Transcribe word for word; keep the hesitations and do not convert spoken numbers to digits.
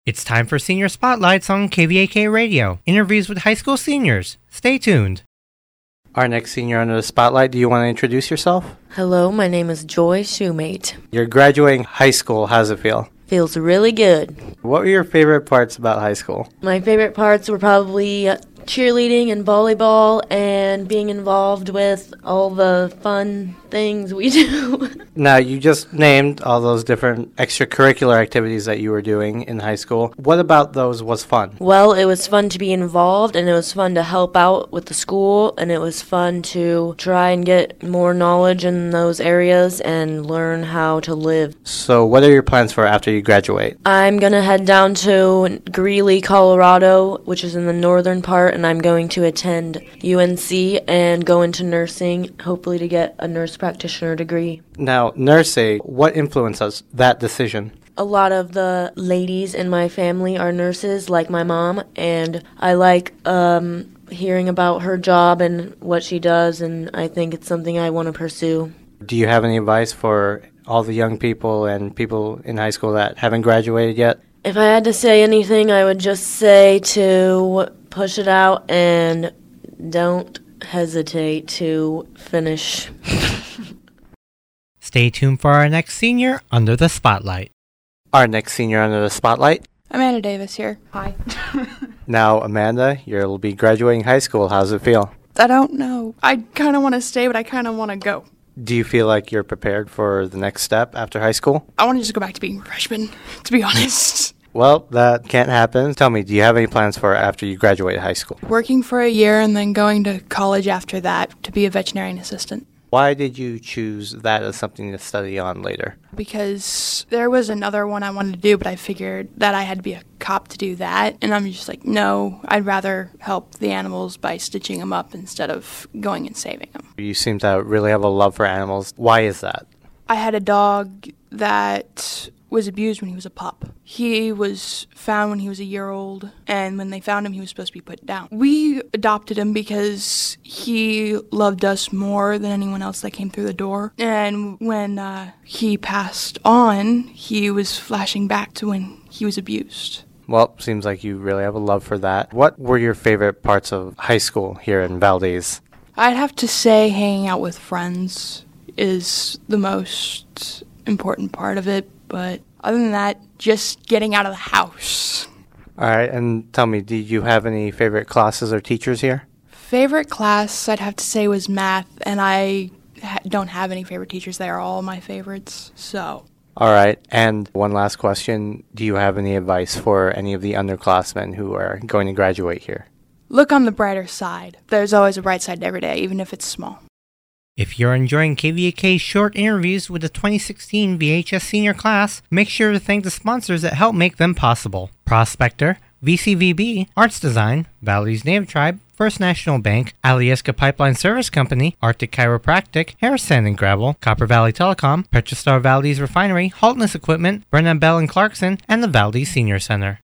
It's time for Senior Spotlights on K V A K Radio. Interviews with high school seniors. Stay tuned. Our next senior under the spotlight, do you want to introduce yourself? Hello, my name is Joy Shoemate. You're graduating high school. How does it feel? Feels really good. What were your favorite parts about high school? My favorite parts were probably uh, cheerleading and volleyball and being involved with all the fun things we do. Now, you just named all those different extracurricular activities that you were doing in high school. What about those was fun? Well, it was fun to be involved, and it was fun to help out with the school, and it was fun to try and get more knowledge in those areas and learn how to live. So what are your plans for after you graduate? I'm going to head down to Greeley, Colorado, which is in the northern part, and I'm going to attend U N C and go into nursing, hopefully to get a nurse practitioner degree. Now, nursing, what influences that decision? A lot of the ladies in my family are nurses, like my mom, and I like um, hearing about her job and what she does, and I think it's something I want to pursue. Do you have any advice for all the young people and people in high school that haven't graduated yet? If I had to say anything, I would just say to push it out and don't hesitate to finish. Stay tuned for our next senior under the spotlight. Our next senior under the spotlight. Amanda Davis here. Hi. Now, Amanda, you'll be graduating high school. How does it feel? I don't know. I kind of want to stay, but I kind of want to go. Do you feel like you're prepared for the next step after high school? I want to just go back to being a freshman, to be honest. Well, that can't happen. Tell me, do you have any plans for after you graduate high school? Working for a year and then going to college after that to be a veterinarian assistant. Why did you choose that as something to study on later? Because there was another one I wanted to do, but I figured that I had to be a cop to do that. And I'm just like, no, I'd rather help the animals by stitching them up instead of going and saving them. You seem to really have a love for animals. Why is that? I had a dog that was abused when he was a pup. He was found when he was a year old, and when they found him, he was supposed to be put down. We adopted him because he loved us more than anyone else that came through the door. And when uh, he passed on, he was flashing back to when he was abused. Well, seems like you really have a love for that. What were your favorite parts of high school here in Valdez? I'd have to say hanging out with friends is the most important part of it. But other than that, just getting out of the house. All right, and tell me, did you have any favorite classes or teachers here? Favorite class, I'd have to say, was math, and I ha- don't have any favorite teachers. They are all my favorites, so. All right, and one last question. Do you have any advice for any of the underclassmen who are going to graduate here? Look on the brighter side. There's always a bright side to every day, even if it's small. If you're enjoying K V A K's short interviews with the twenty sixteen V H S senior class, make sure to thank the sponsors that help make them possible. Prospector, V C V B, Arts Design, Valdez Native Tribe, First National Bank, Alyeska Pipeline Service Company, Arctic Chiropractic, Harris Sand and Gravel, Copper Valley Telecom, Petrostar Valdez Refinery, Haltness Equipment, Brennan Bell and Clarkson, and the Valdez Senior Center.